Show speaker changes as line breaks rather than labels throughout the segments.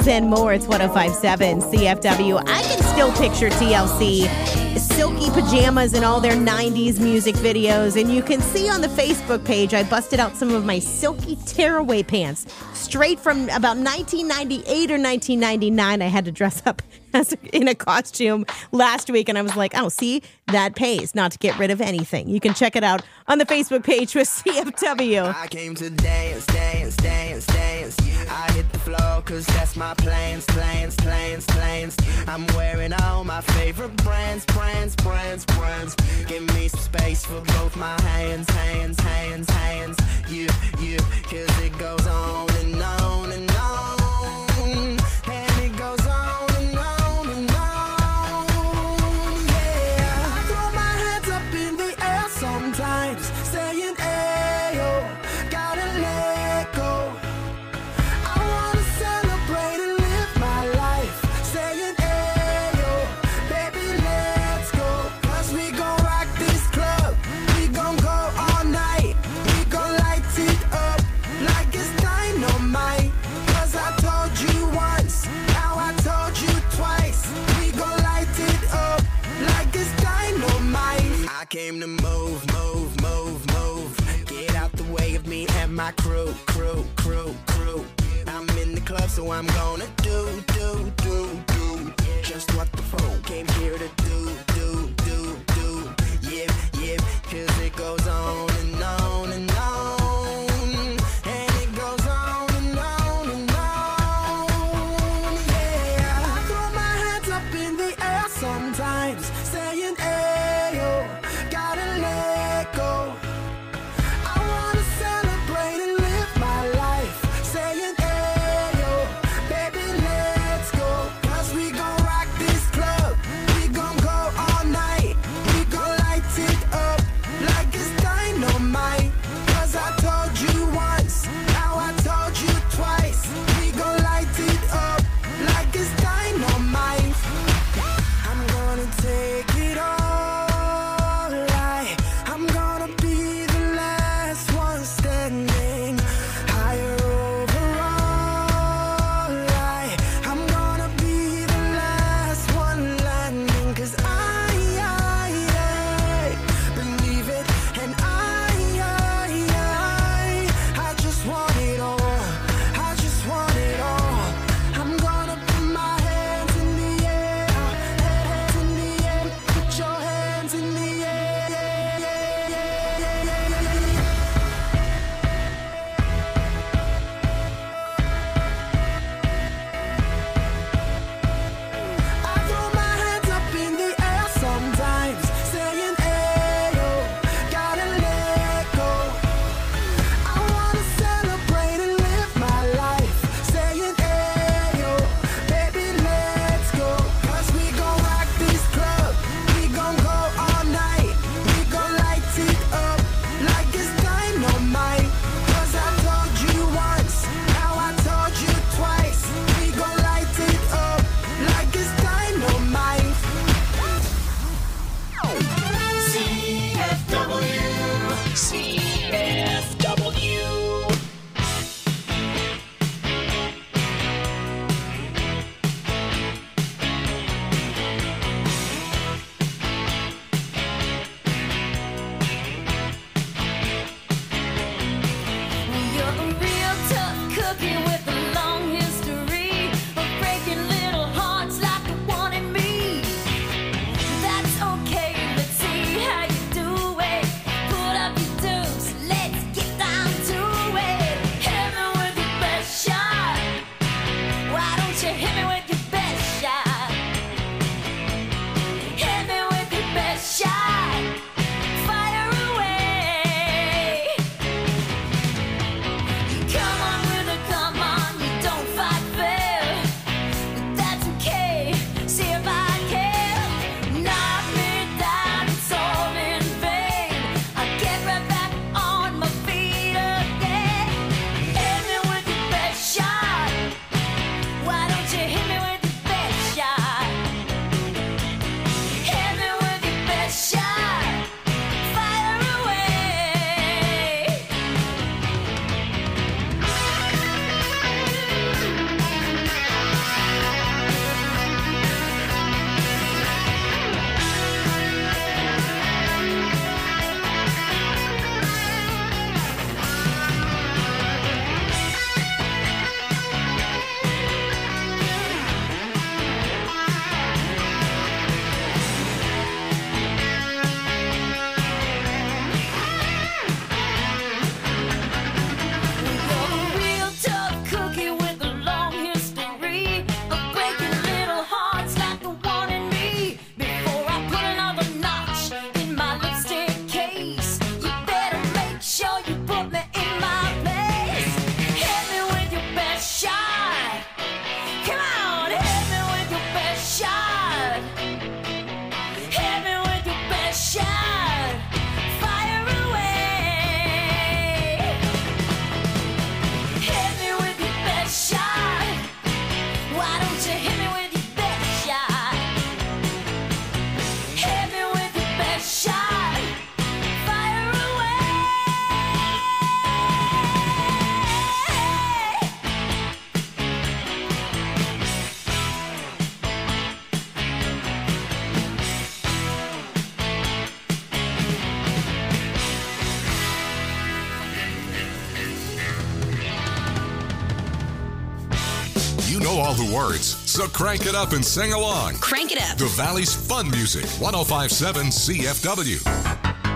and more. It's 105.7 CFW. I can still picture TLC, silky pajamas and all their 90s music videos. And you can see on the Facebook page, I busted out some of my silky tearaway pants straight from about 1998 or 1999. I had to dress up in a costume last week, and I was like, oh, see, that pays not to get rid of anything. You can check it out on the Facebook page with CFW.
I came to dance, dance, dance, dance. I hit the floor cause that's my plans. I'm wearing all my favorite brands. Give me some space for both my hands. You, cause it goes on and on and on. And it goes on and on and on. Yeah, I throw my hands up in the air sometimes, saying, ayo, gotta let go. I wanna celebrate and live my life, saying, ayo, baby, let's go. Cause we gon' rock this club, we gon' go all night. We gon' light it up like it's dynamite. Cause I told you once, now I told you twice. We gon' light it up like it's dynamite. I came to move. Get out the way of me and my crew. I'm in the club, so I'm gonna do just what the folk came here to do. Yeah, cause it goes on and on and on. And it goes on and on and on. Yeah, I throw my hands up in the air sometimes, saying, ayo, gotta let go. I wanna celebrate and live my life, saying, ayo, baby, let's go.
know all the words, so crank it up and sing along.
Crank it up.
The Valley's fun music, 105.7 CFW.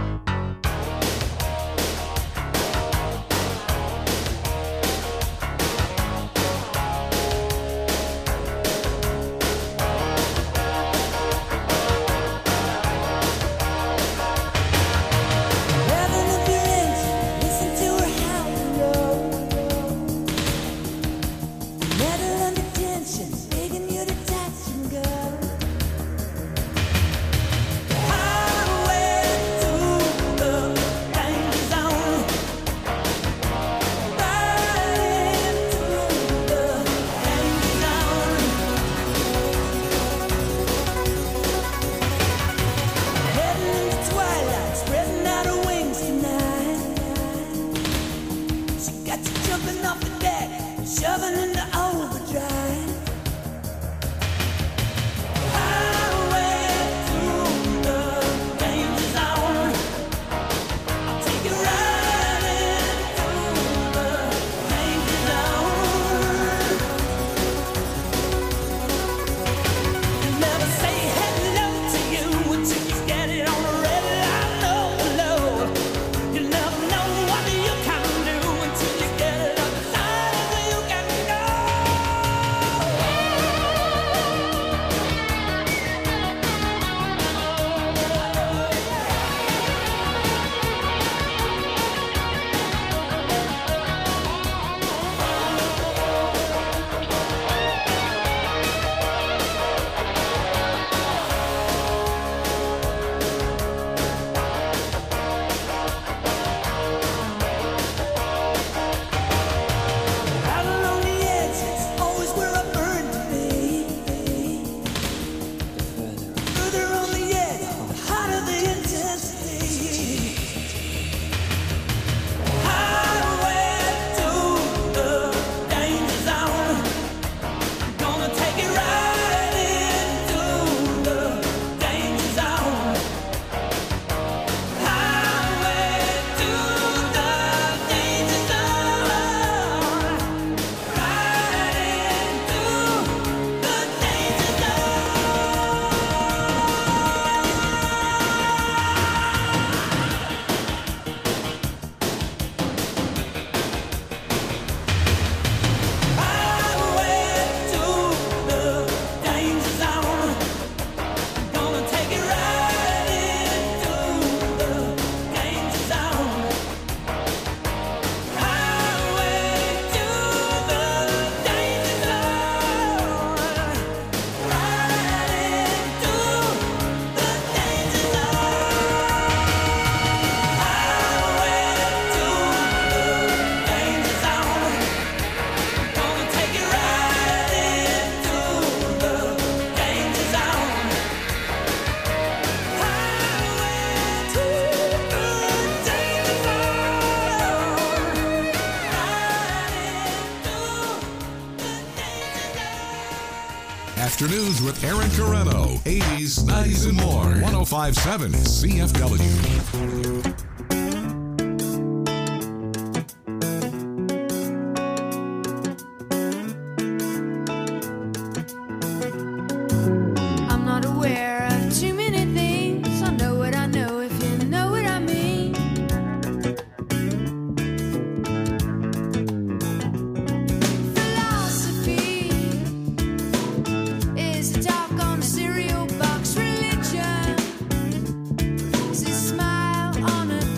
Afternoons with Aaron Carreno. 80s, 90s, and more. 105.7 CFW.
Smile on a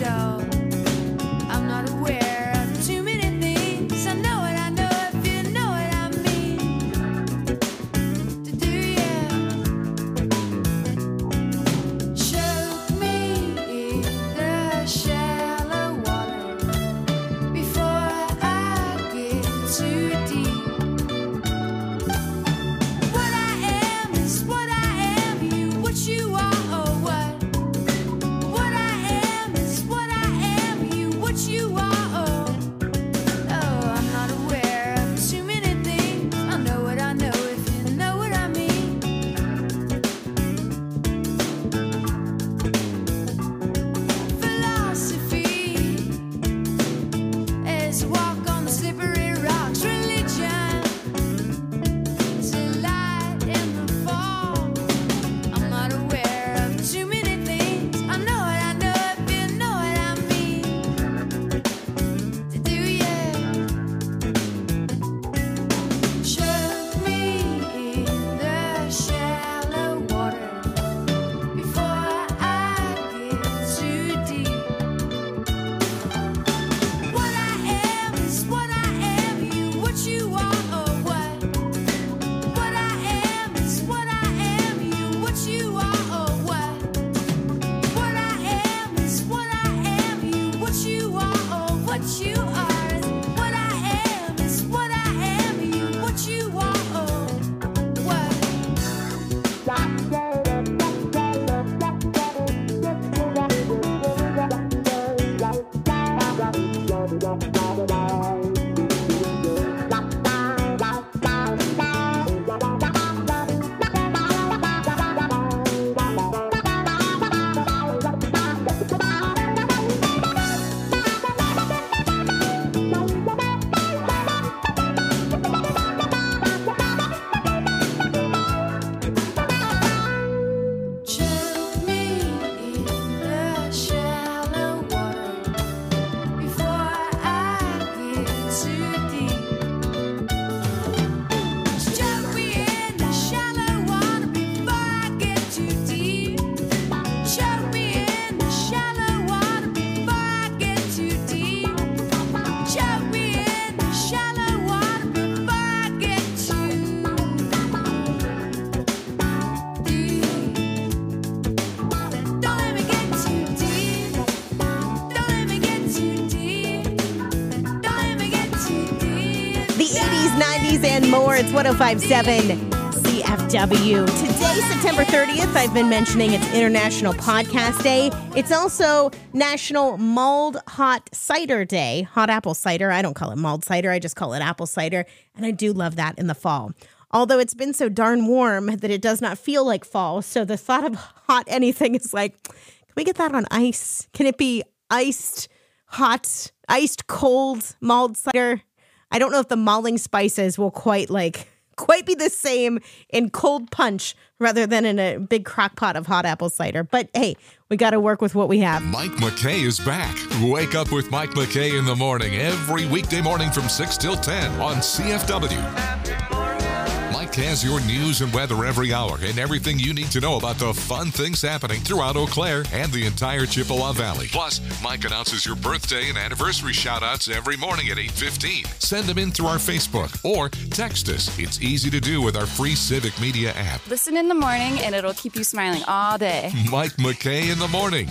more. It's 105.7 CFW. Today, September 30th, I've been mentioning it's International Podcast Day. It's also National Mulled Hot Cider Day. Hot apple cider. I don't call it mulled cider. I just call it apple cider. And I do love that in the fall. Although it's been so darn warm that it does not feel like fall. So the thought of hot anything is like, can we get that on ice? Can it be iced, hot, iced cold mulled cider? I don't know if the malting spices will quite be the same in cold punch rather than in a big crock pot of hot apple cider. But hey, we got to work with what we have.
Mike McKay is back. Wake up with Mike McKay in the morning every weekday morning from 6 till 10 on CFW. Mike has your news and weather every hour and everything you need to know about the fun things happening throughout Eau Claire and the entire Chippewa Valley. Plus, Mike announces your birthday and anniversary shout-outs every morning at 8:15. Send them in through our Facebook or text us. It's easy to do with our free Civic Media app.
Listen in the morning and it'll keep you smiling all day.
Mike McKay in the morning.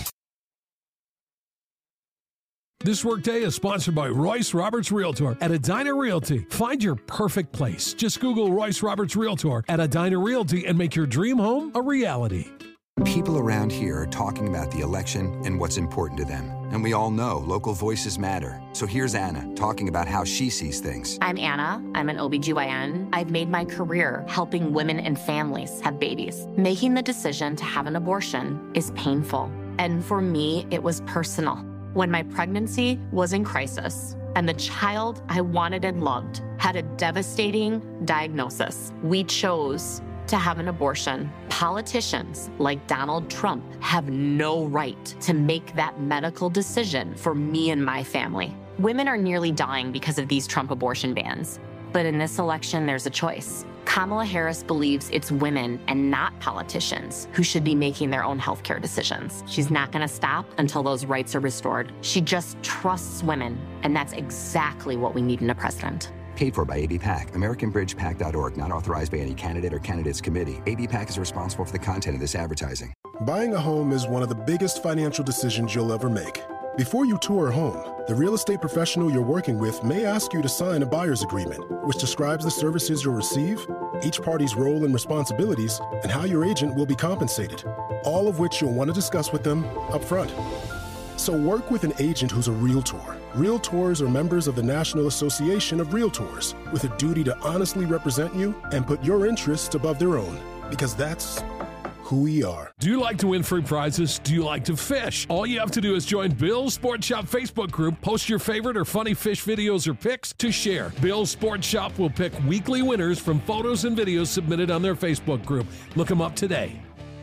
This workday is sponsored by Royce Roberts Realtor at Edina Realty. Find your perfect place. Just Google Royce Roberts Realtor at Edina Realty and make your dream home a reality.
People around here are talking about the election and what's important to them. And we all know local voices matter. So here's Anna talking about how she sees things.
I'm Anna. I'm an OBGYN. I've made my career helping women and families have babies. Making the decision to have an abortion is painful. And for me, it was personal. When my pregnancy was in crisis and the child I wanted and loved had a devastating diagnosis, we chose to have an abortion. Politicians like Donald Trump have no right to make that medical decision for me and my family. Women are nearly dying because of these Trump abortion bans. But in this election, there's a choice. Kamala Harris believes it's women and not politicians who should be making their own healthcare decisions. She's not going to stop until those rights are restored. She just trusts women, and that's exactly what we need in a president.
Paid for by ABPAC, AmericanBridgePAC.org, not authorized by any candidate or candidates committee. ABPAC is responsible for the content of this advertising.
Buying a home is one of the biggest financial decisions you'll ever make. Before you tour a home, the real estate professional you're working with may ask you to sign a buyer's agreement, which describes the services you'll receive, each party's role and responsibilities, and how your agent will be compensated, all of which you'll want to discuss with them up front. So work with an agent who's a Realtor. Realtors are members of the National Association of Realtors with a duty to honestly represent you and put your interests above their own, because that's who we are.
Do you like to win free prizes? Do you like to fish? All you have to do is join Bill's Sports Shop Facebook group, post your favorite or funny fish videos or pics to share. Bill's Sports Shop will pick weekly winners from photos and videos submitted on their Facebook group. Look them up today.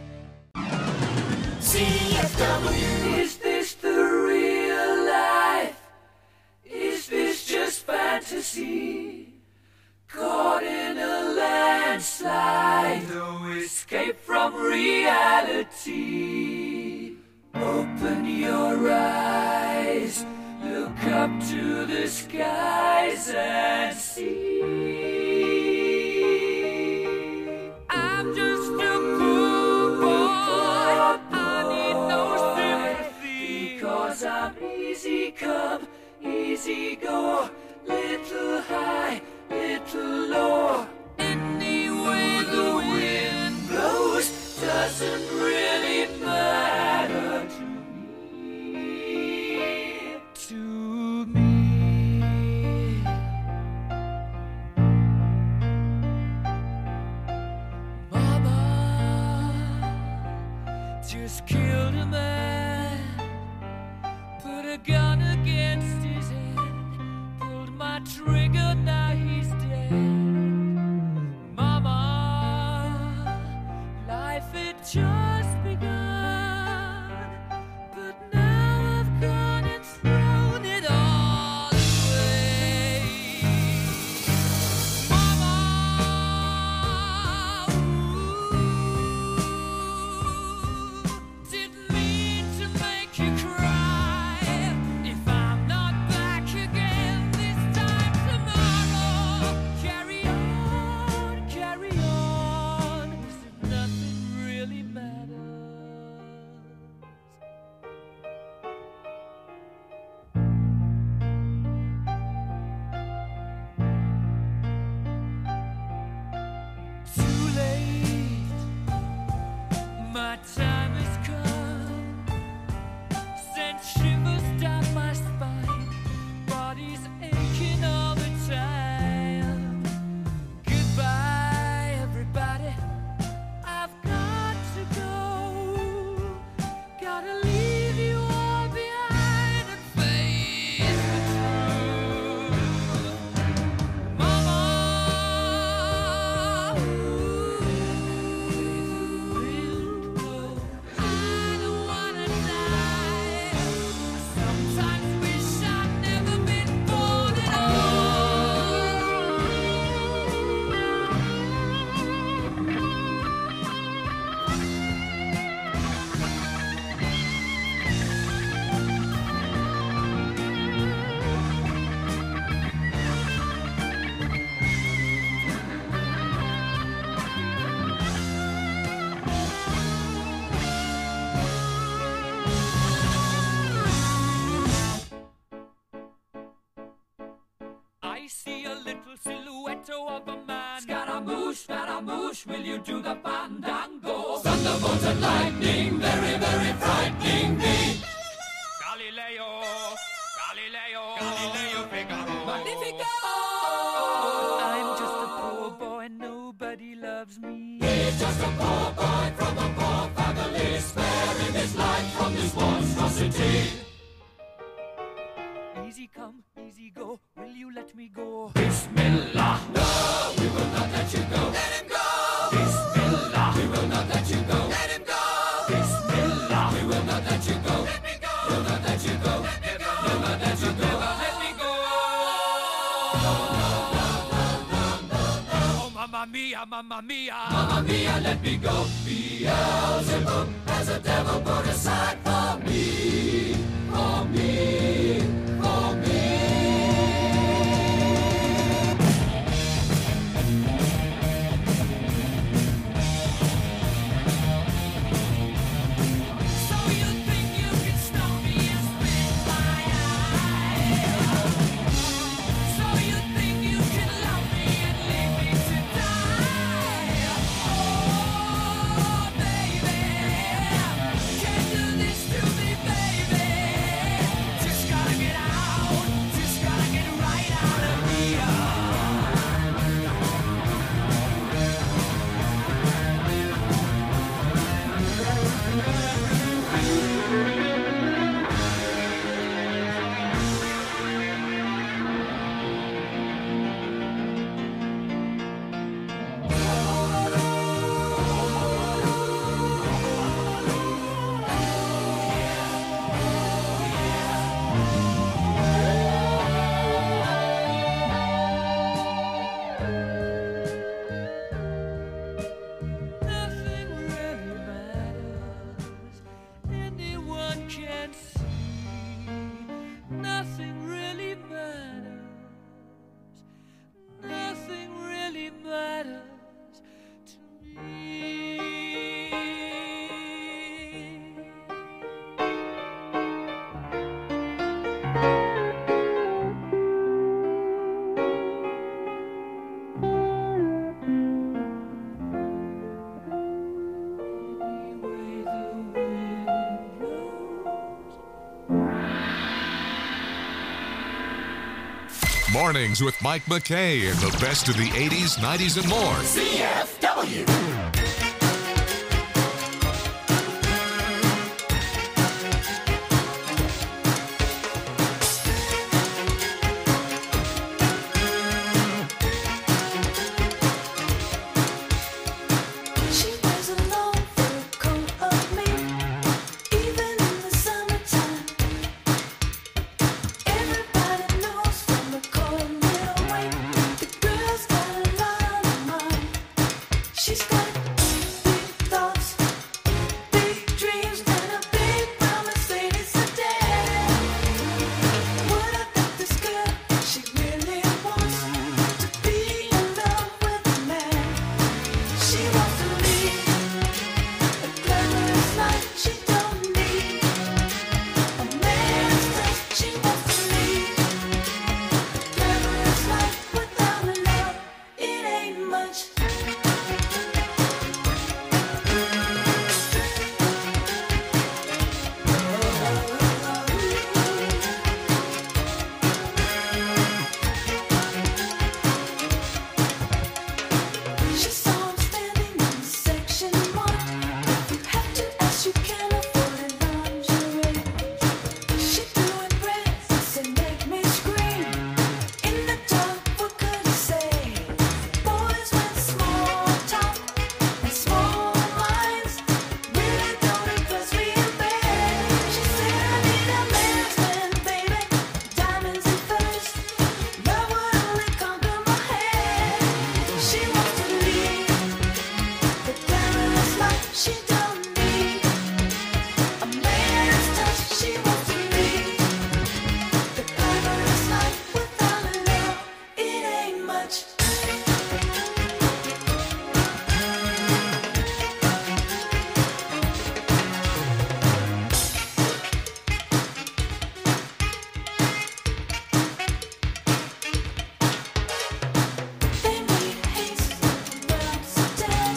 CFW. Is this the real life? Is this just fantasy? Caught in a landslide, no escape from reality. Open your eyes, look up to the skies and see. I'm just a poor boy, I need no sympathy, because I'm easy come, easy go, little high, little low. Any way the wind blows doesn't really matter to me. Mama just killed a man, put a gun against his head, pulled my trigger, now he's dead. Mama, life had just begun, but now I've gone and thrown it all away. Mama, didn't mean to make you cry. If I'm not back again this time tomorrow, carry on, carry on, as if nothing really matters. push, will you do the fandango? Thunderbolt and lightning, very, very frightening me. Galileo, Galileo, Galileo Figaro. Magnifico! I'm just a poor boy, nobody loves me. He's just a poor boy from a poor family, sparing his life from this monstrosity. Easy come, easy go, will you let me go? Bismillah! No, we will not let you go. Let him go! Bismillah! We will not let you go. Let him go! Bismillah! We will not let you go. Let me go! We'll not let you go. Let me go! We'll not let you go. Let me go! Oh, mamma mia, mamma mia! Mamma mia, let me go! Beelzebub has a devil put aside for me, for me, for me.
Mornings with Mike McKay and the best of the 80s, 90s, and more.
CFW.
They made haste around today.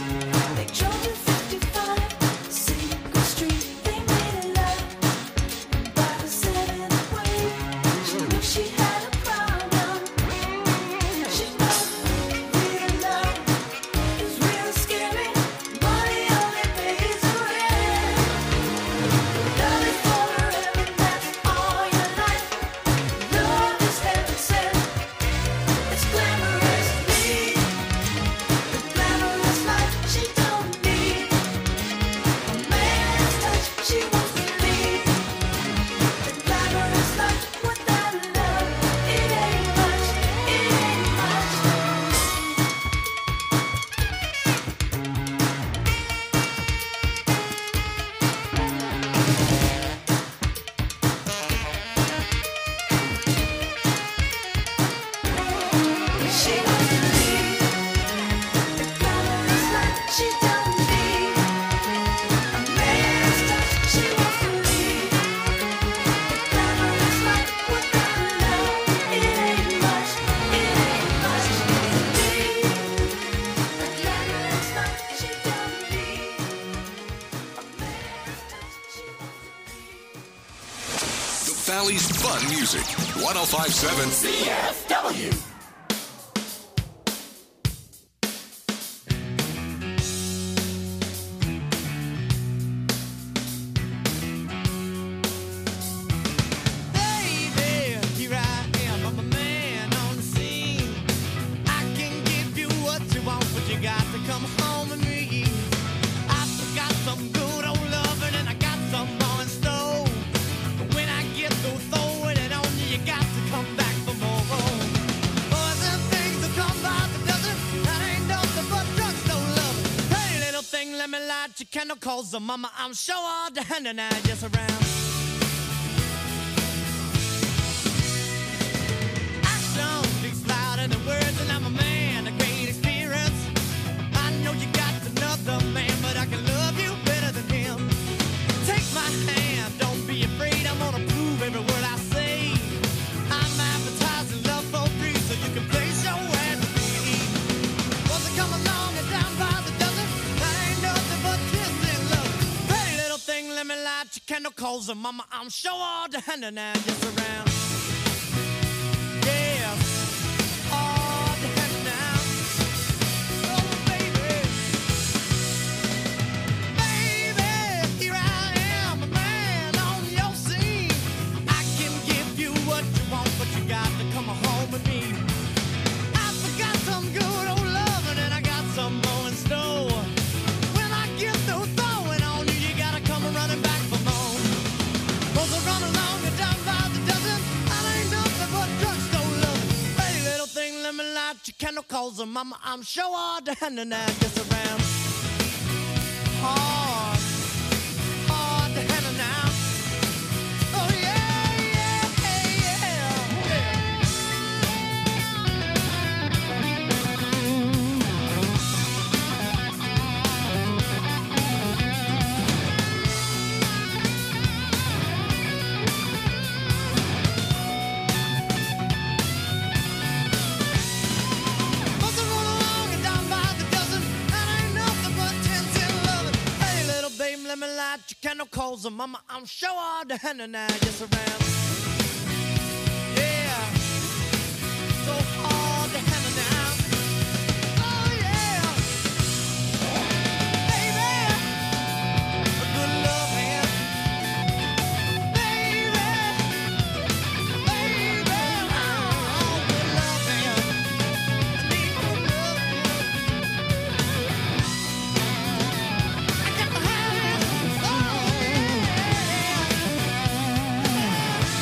Valley's fun music. 105.7
CFW.
Chemicals, so mama, I'm sure all the hand and I just around. Action speaks louder than words, and I'm a man, a great experience. I know you got another man, but I can love you better than him. Take my hand, don't be afraid, I'm gonna prove every word I say. I'm advertising love for free, so you can place your ad with me. Once I come along and down by the dozen, that ain't nothing but let me light your candle calls, and mama, I'm sure all the hand and I just around. Yeah, all the hand now. Oh, baby. Baby, here I am, a man on your scene. I can give you what you want, but you got to come home with me. I forgot some good old loving, and I got some more in store. When I get through throwing on you, you gotta come running back for more. Cause I run along and down by the dozen, I ain't nothing but drugstore loving. Hey, little thing, let me light your candle, cause mama, I'm sure all the hand and I just around. Hard, hard to handle now. Oh yeah, yeah, let me light your candle, cause mama, I'm sure all the hand and I just around. Yeah, so hard to handle now. Oh yeah, baby, a good love hand. Baby, oh, good love hand. I need good love hand. I got the hand.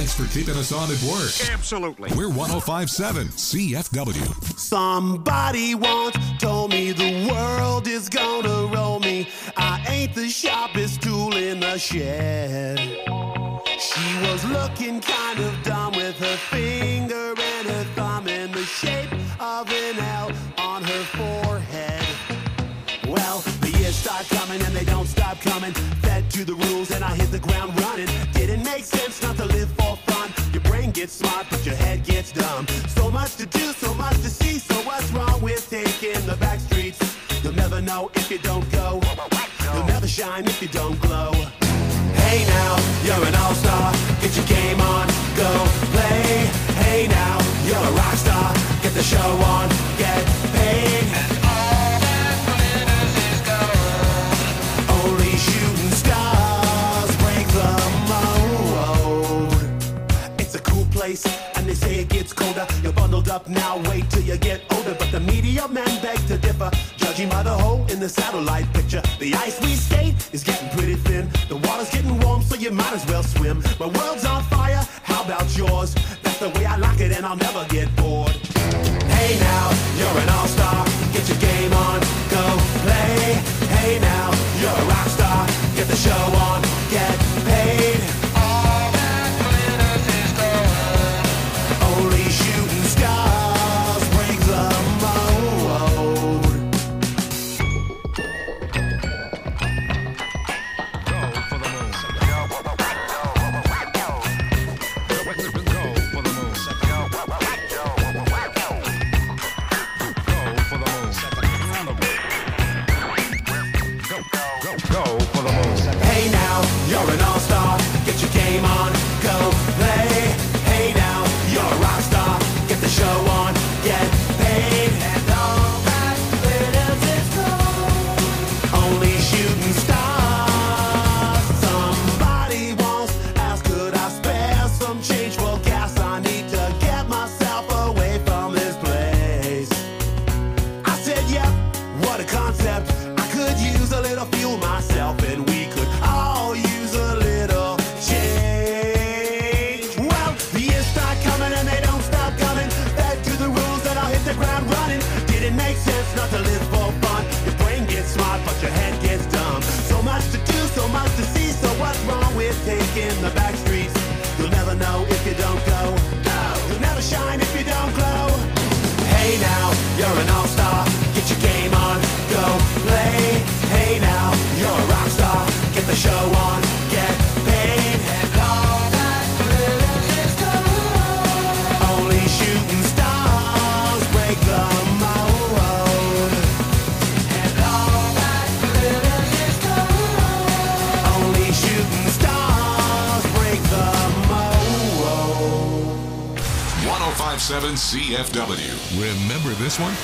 Thanks for keeping us on at work.
Absolutely.
We're 105.7 CFW.
Somebody once told me the world is gonna roll me. I ain't the sharpest tool in the shed. She was looking kind of dumb with her finger and her thumb in the shape of an L on her forehead. Well, the years start coming and they don't stop coming. Fed to the rules and I hit the ground running. Didn't make sense not to live for fun. Your brain gets smart but your head gets dumb. So much to do, so much to see. So what's wrong with taking the back streets? You'll never know if you don't go. You'll never shine if you don't glow. Hey now, you're an all-star. Get your game on, go play. Hey now, you're a rock star. Get the show on, get paid. And all that glitters is gold. Only shooting stars break the mold. It's a cool place, and they say it gets colder. You're bundled up now, wait till you get older. But the media men beg to differ. Judging by the hole in the satellite picture, the ice we skate is getting pretty thin. The water's getting warm, so you might as well swim. My world's on fire, how about yours? That's the way I like it, and I'll never get bored. Hey now, you're an all-star. Get your game on, go play. Hey now, you're a rock star. Get the show on, get paid. All that glitters is gold. Only shooting stars break the mold. Hey now, you're an all-star. Get your game on, go play. Hey now, you're a rock star. Get the show on, get paid. And all that glitters is gold. Only shooting stars. Somebody once asked, could I spare some change for gas? I need to get myself away from this place. I said, yep, what a concept. I could use a little fuel myself, and we could all use a little change. Well, the years start coming and they don't stop coming. Back to the rules and I'll hit the ground running. Didn't make sense not to live for fun. Your brain gets smart but your head gets dumb. So much to do, so much to see. So what's wrong with taking the back streets? You'll never know if you don't go. You'll never shine if you don't glow. Hey now, you're an all-star. Get your game on, go play. Hey now, you're a rock star. Get the show on, get paid. And all that glitters is gold. Only shooting stars break the mold. And all that glitters is gold. Only shooting stars break the mold.
105.7 CFW. Remember this one?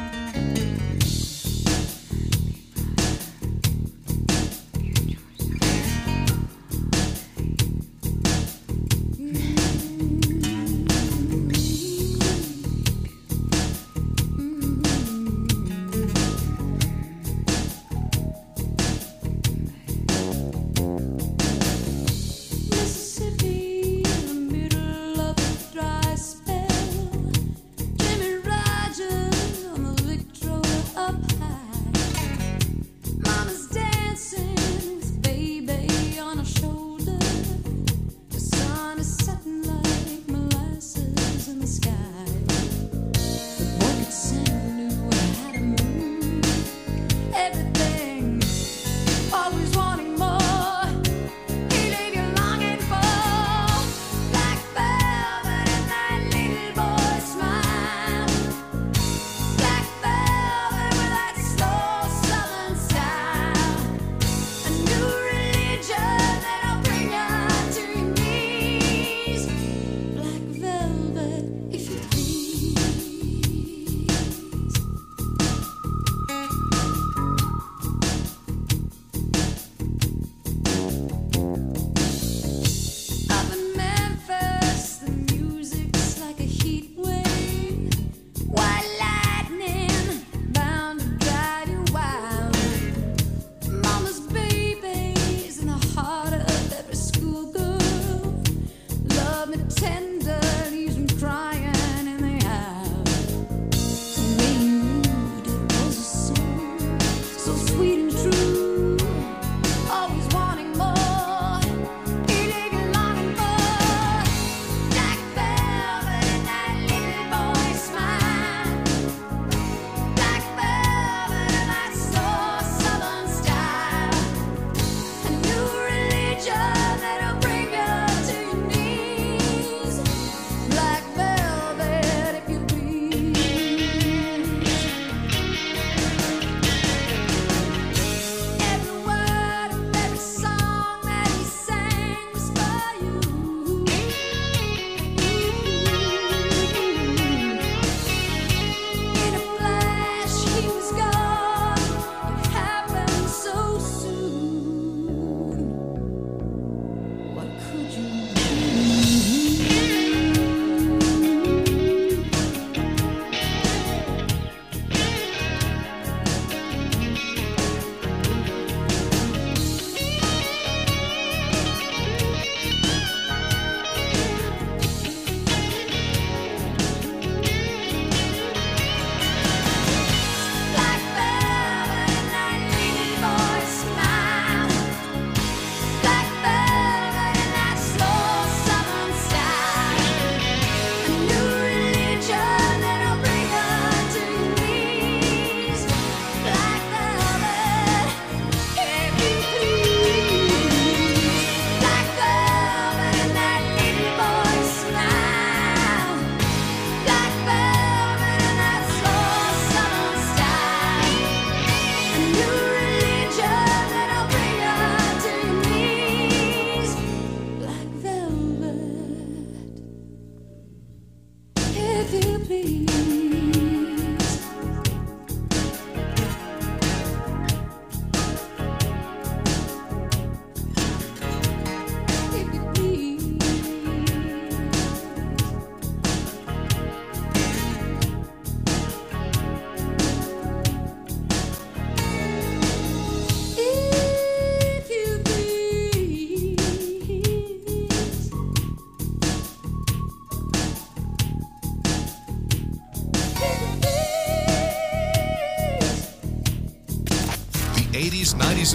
Mississippi, in the middle of a dry spell. Jimmy Rogers on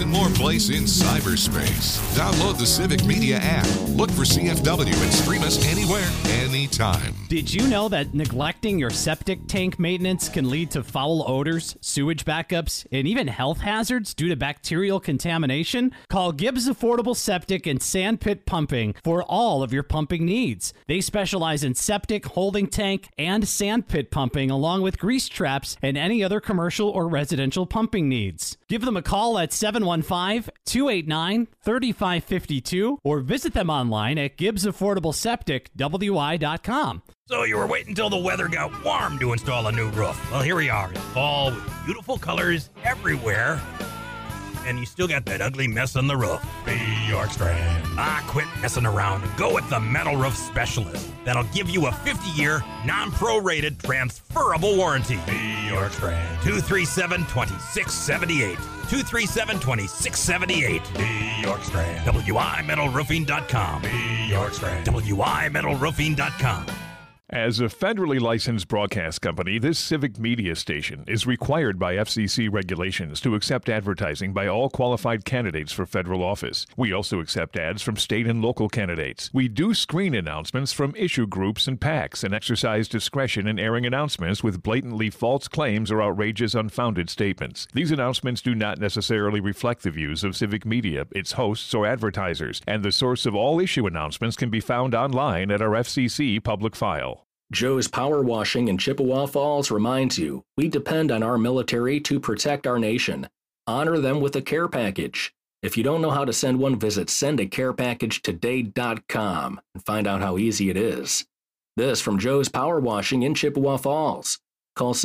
and more place in cyberspace. Download the Civic Media app. Look for CFW and stream us anywhere, anytime.
Did you know that neglecting your septic tank maintenance can lead to foul odors, sewage backups, and even health hazards due to bacterial contamination? Call Gibbs Affordable Septic and Sand Pit Pumping for all of your pumping needs. They specialize in septic, holding tank, and sand pit pumping, along with grease traps and any other commercial or residential pumping needs. Give them a call at 715-289-3552 or visit them online at GibbsAffordableSepticWI.com.
So you were waiting until the weather got warm to install a new roof. Well, here we are in fall with beautiful colors everywhere. And you still got that ugly mess on the roof. Be York Strand. Quit messing around and go with the Metal Roof Specialist. That'll give you a 50-year, non-prorated, transferable warranty. Be York Strand. 237-2678. 237-2678. Be York Strand. WIMetalRoofing.com. Be York Strand. WIMetalRoofing.com.
As a federally licensed broadcast company, this Civic Media station is required by FCC regulations to accept advertising by all qualified candidates for federal office. We also accept ads from state and local candidates. We do screen announcements from issue groups and PACs and exercise discretion in airing announcements with blatantly false claims or outrageous, unfounded statements. These announcements do not necessarily reflect the views of Civic Media, its hosts, or advertisers, and the source of all issue announcements can be found online at our FCC public file.
Joe's Power Washing in Chippewa Falls reminds you, we depend on our military to protect our nation. Honor them with a care package. If you don't know how to send one, visit sendacarepacagetoday.com and find out how easy it is. This from Joe's Power Washing in Chippewa Falls. Call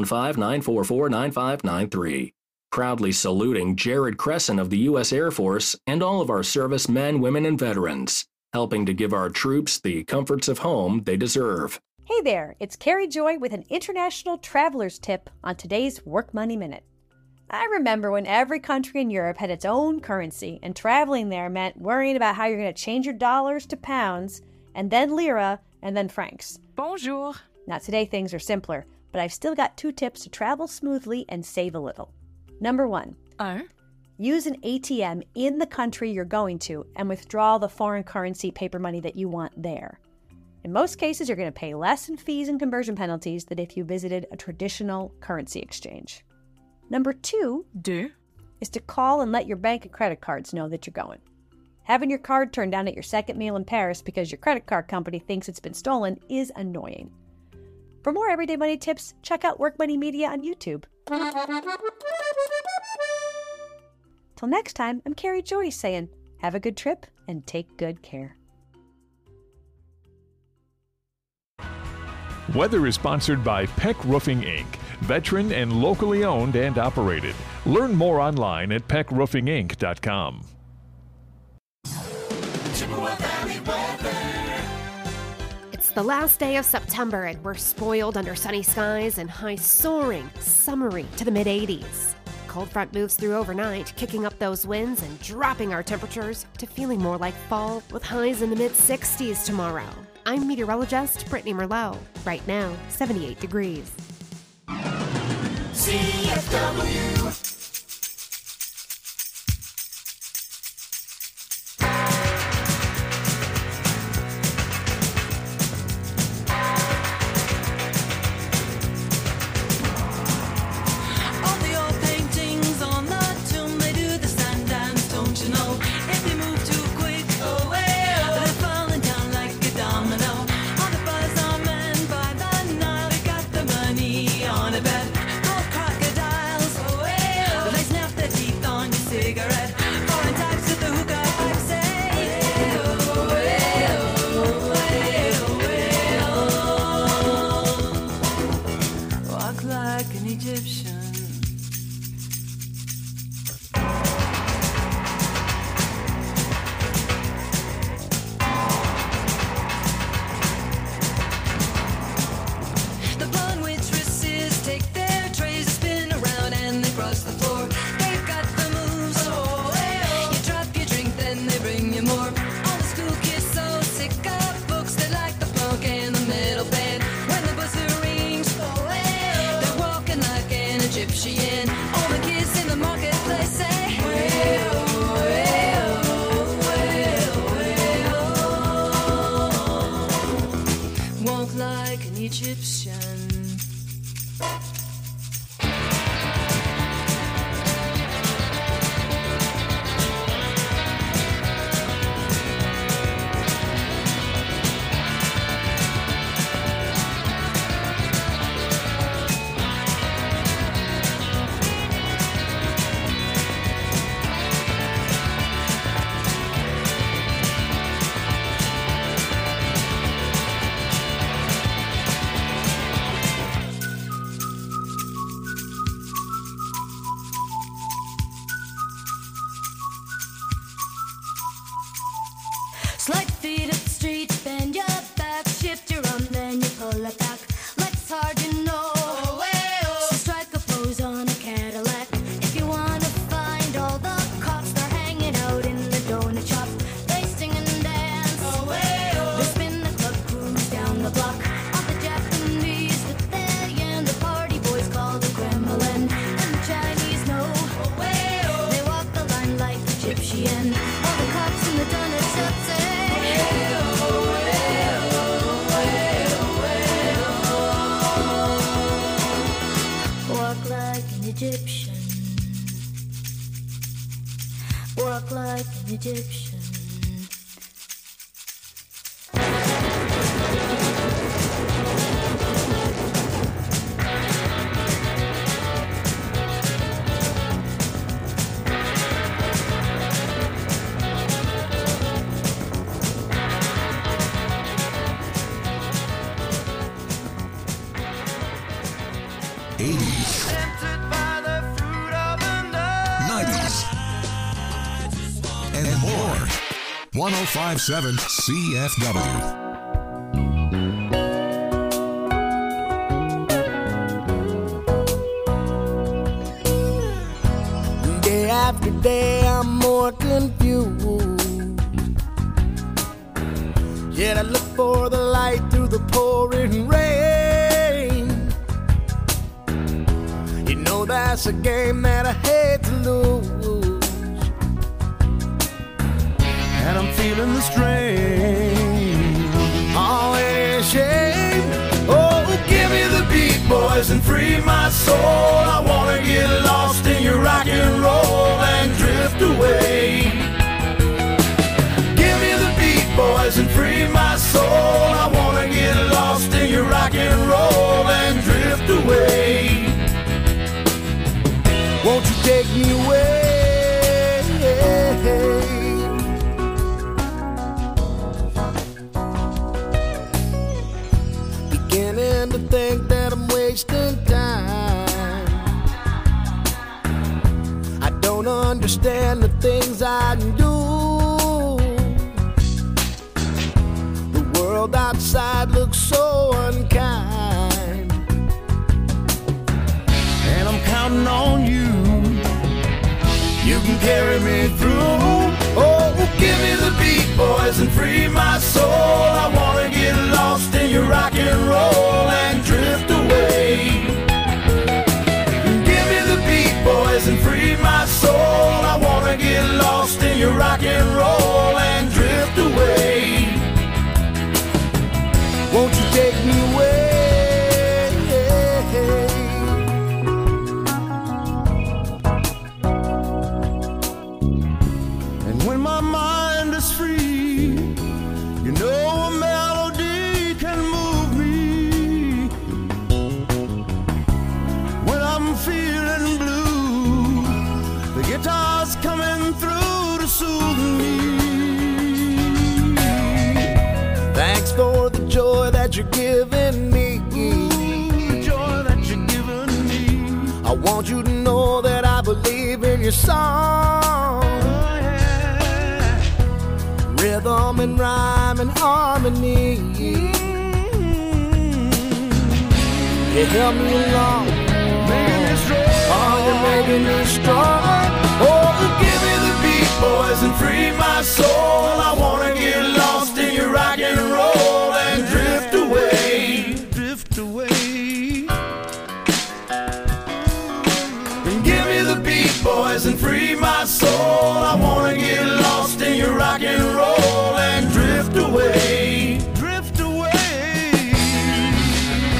715-944-9593. Proudly saluting Jared Crescent of the U.S. Air Force and all of our service men, women, and veterans, helping to give our troops the comforts of home they deserve.
Hey there, it's Carrie Joy with an international traveler's tip on today's Work Money Minute. I remember when every country in Europe had its own currency, and traveling there meant worrying about how you're going to change your dollars to pounds, and then lira, and then francs.
Bonjour.
Now today things are simpler, but I've still got 2 tips to travel smoothly and save a little. Number 1. Use an ATM in the country you're going to and withdraw the foreign currency paper money that you want there. In most cases, you're going to pay less in fees and conversion penalties than if you visited a traditional currency exchange. Number 2 is to call and let your bank and credit cards know that you're going. Having your card turned down at your second meal in Paris because your credit card company thinks it's been stolen is annoying. For more everyday money tips, check out Work Money Media on YouTube. Till next time, I'm Carrie Joy saying, have a good trip and take good care.
Weather is sponsored by Peck Roofing, Inc., veteran and locally owned and operated. Learn more online at peckroofinginc.com.
It's the last day of September and we're spoiled under sunny skies and highs soaring, summery to the mid-80s. Cold front moves through overnight, kicking up those winds and dropping our temperatures to feeling more like fall with highs in the mid-60s tomorrow. I'm meteorologist Brittany Merlot. Right now, 78 degrees.
CFW.
Egyptian.
Slide feet up the street, bend your back, shift your arm, then you pull it back. Legs hard, you know. So strike a pose on a Cadillac. If you wanna find all the cops, they're hanging out in the donut shop. They sing and dance. They spin the club, cruise down the block. All the Japanese with their yen, the party boys call the Kremlin, and the Chinese know. They walk the line like Egyptian. All the cops in the donut shop say. Walk like an Egyptian. Walk like an Egyptian.
Tempted by the fruit of the nose. 90s. And more. 1057 CFW.
Day after day, I'm more confused. Yet I look for the light through the pouring rain. You know that's a game that I hate to lose. And I'm feeling the strain. Oh, it is shame. Oh, give me the beat, boys, and free my soul. I wanna get lost in your rock and roll and drift away. Give me the beat, boys, and free my soul. I wanna get lost in your rock and roll and drift away. Won't you take me away? Beginning to think that I'm wasting time. I don't understand the things I do. The world outside looks so unkind. And I'm counting on you. You can carry me through. Oh, give me the beat, boys, and free my soul. I wanna get lost in your rock and roll and drift away. Give me the beat, boys, and free my soul. I wanna get lost in your rock and roll and drift away. Won't you take me away? When my mind is free, you know a melody can move me. When I'm feeling blue, the guitar's coming through to soothe me. Thanks for the joy that you're giving me. The joy that you're giving me. I want you to know that I believe in your song. Rhythm and rhyme and harmony. You help me along, making me strong. Oh, you're making me strong. Oh, give me the beat, boys, and free my soul. I wanna get lost in your rock and roll and drift away. Drift away. And give me the beat, boys, and free my soul. I wanna get lost in your rock and roll and drift away. Drift away.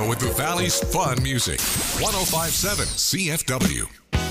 radio with the Valley's fun music. 105.7 CFW.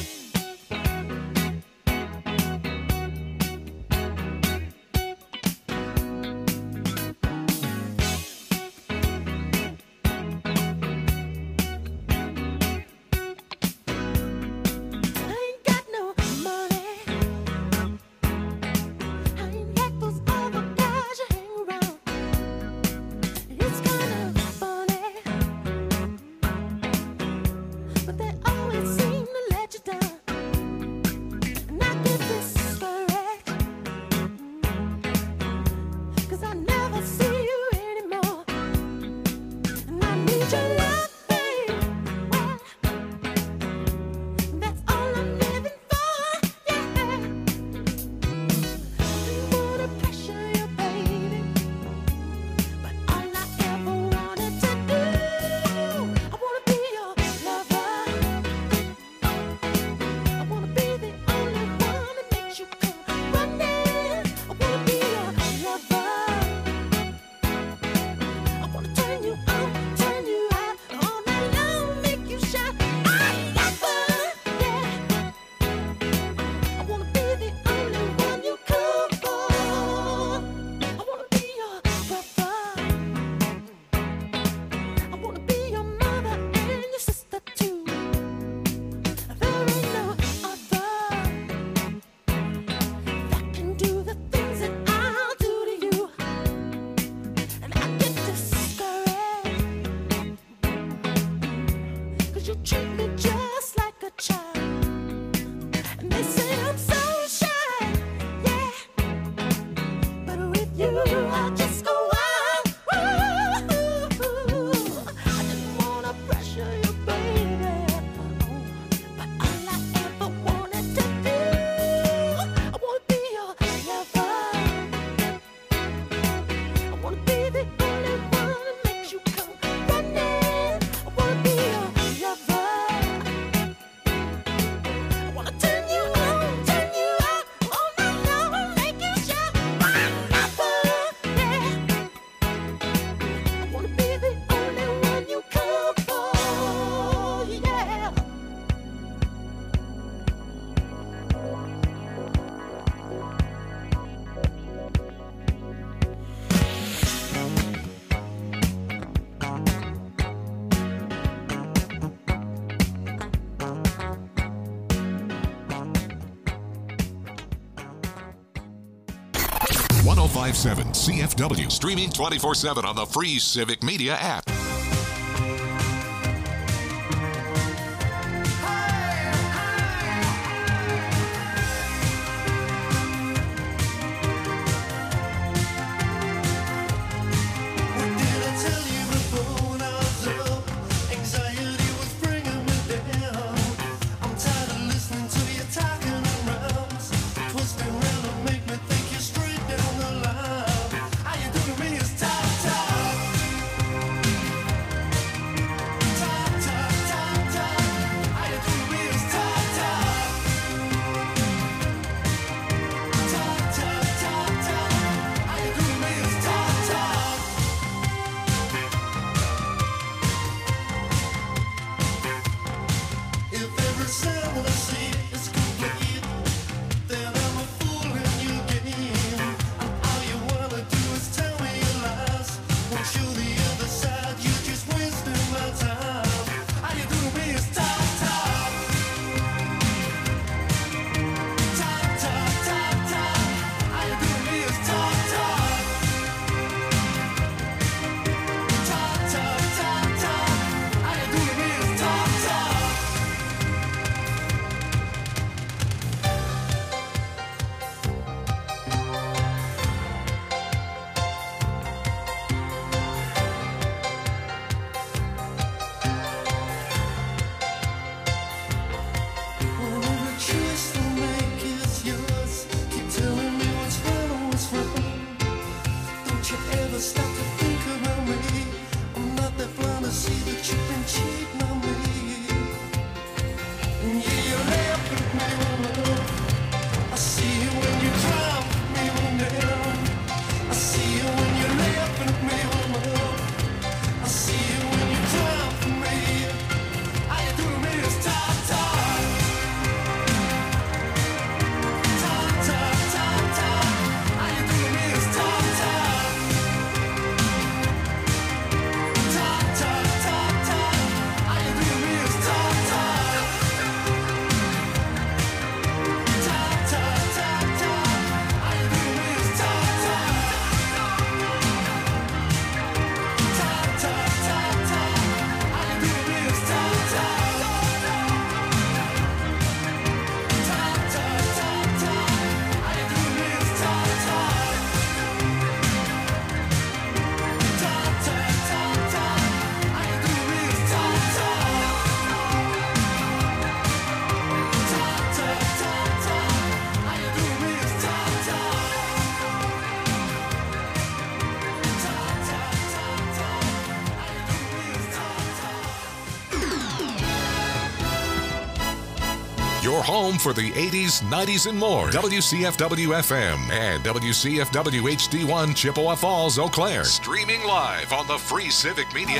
.57 CFW, streaming 24/7 on the free Civic Media app. I see you when you your home for the 80s, 90s, and more. WCFW-FM and WCFW HD1 Chippewa Falls, Eau Claire. Streaming live on the free Civic Media